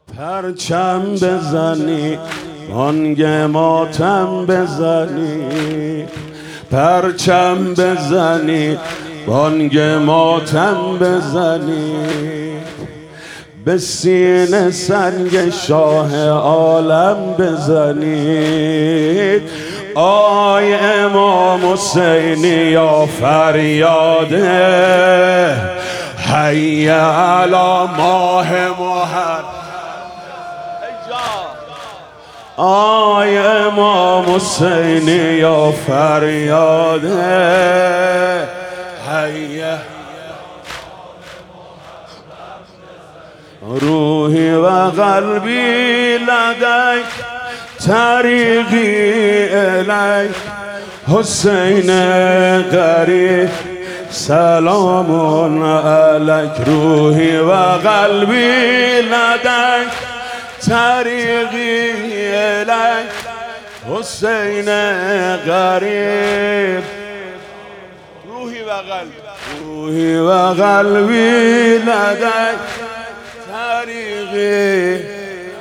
پرچم بزنی بانگ ماتم بزنی، پرچم بزنی بانگ ماتم بزنی، به سینه سنگ شاه عالم بزنید. آی امام حسینی یا فریاده، حی علی ماه محرم. آی امام حسینی یا فریاده، حی روحی و قلبی لدیک طریقی الیک، حسین غریب سلام علیک. روحی و قلبی لدیک طریقی الیک، حسین غریب. روحی و قلبی، روحی و قلبی لدیک طریقی.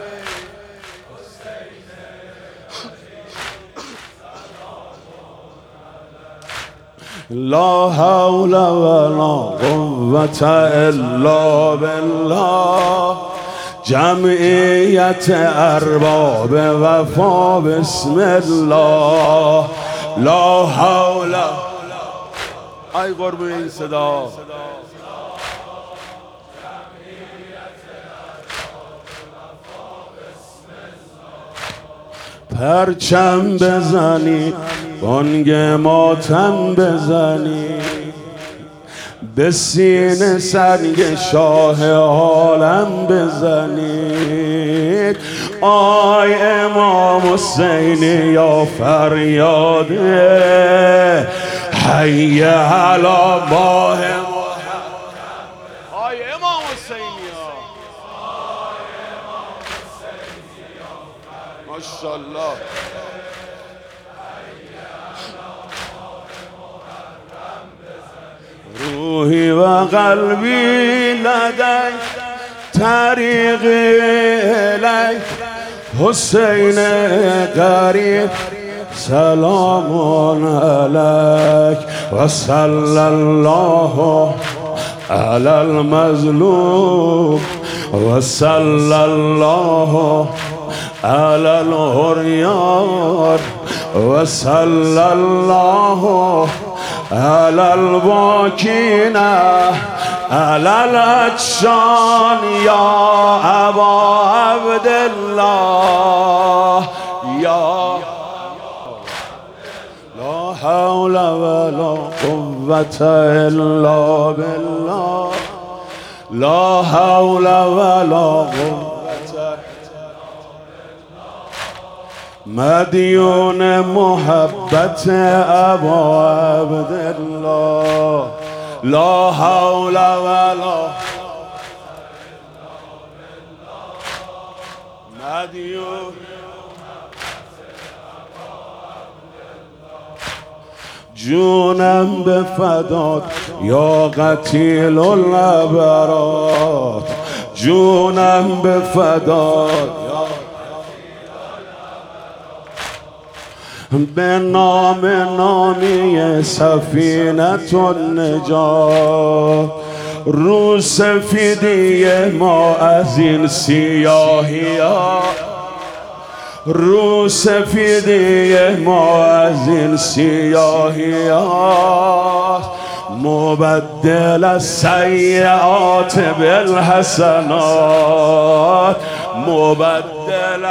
لا حول ولا قوة الا بالله. جمعیت ارباب وفا بسم الله. لا حول. ای قربون این صدا. پرچم بزنی بانگ ماتم بزنی، به سینه سنگ شاه عالم بزنید. آی امام حسینی یا فریاده، حی علی ماه محرم. آی امام حسینی یا ماشاءالله. روحی و قلبی لدیک طریقی الیک، حسین غریب سلام علیک. و صلی الله علی المظلوم، و صلی الله علی العریان، و صلی الله علی الباکین علی العطشان یا ابا عبدالله. یا لا حول ولا قوة الا بالله. لا حول ولا قوة. مدیون محبت ابا عبدالله. لا حول ولا. مدیون جونم به فدات یا قتیل العبرات، جونم به فدات به نام نامی سفینة النجات. رو سفیدی ما از این سیاهی ها، رو سفیدی ما از این سیاهی ها، مبدل السیئات بالحسنات، مبدل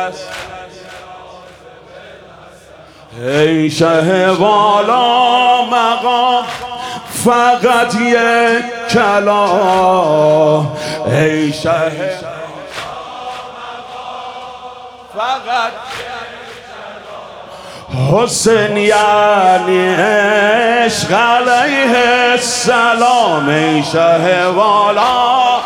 ای شه والا مقام فقط یک کلام، ای شه فقط حسین یعنی عشق علیه السلام. ای شه والا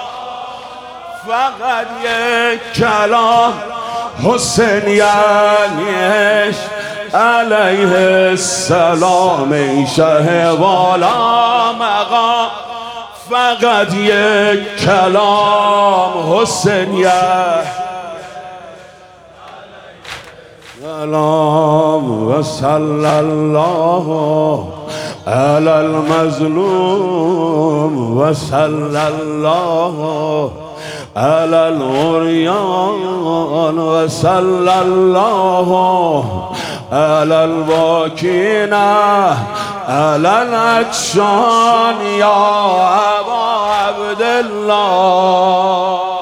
فقط یک کلام، حسین یعنی عشق علیه السلام. ای شه والا مقام فقط یک کلام حسینیه سلام و صلی الله علی المظلوم و صلی الله علی العریان و صلی الله علی الباکین علی العطشان یا ابا عبدالله.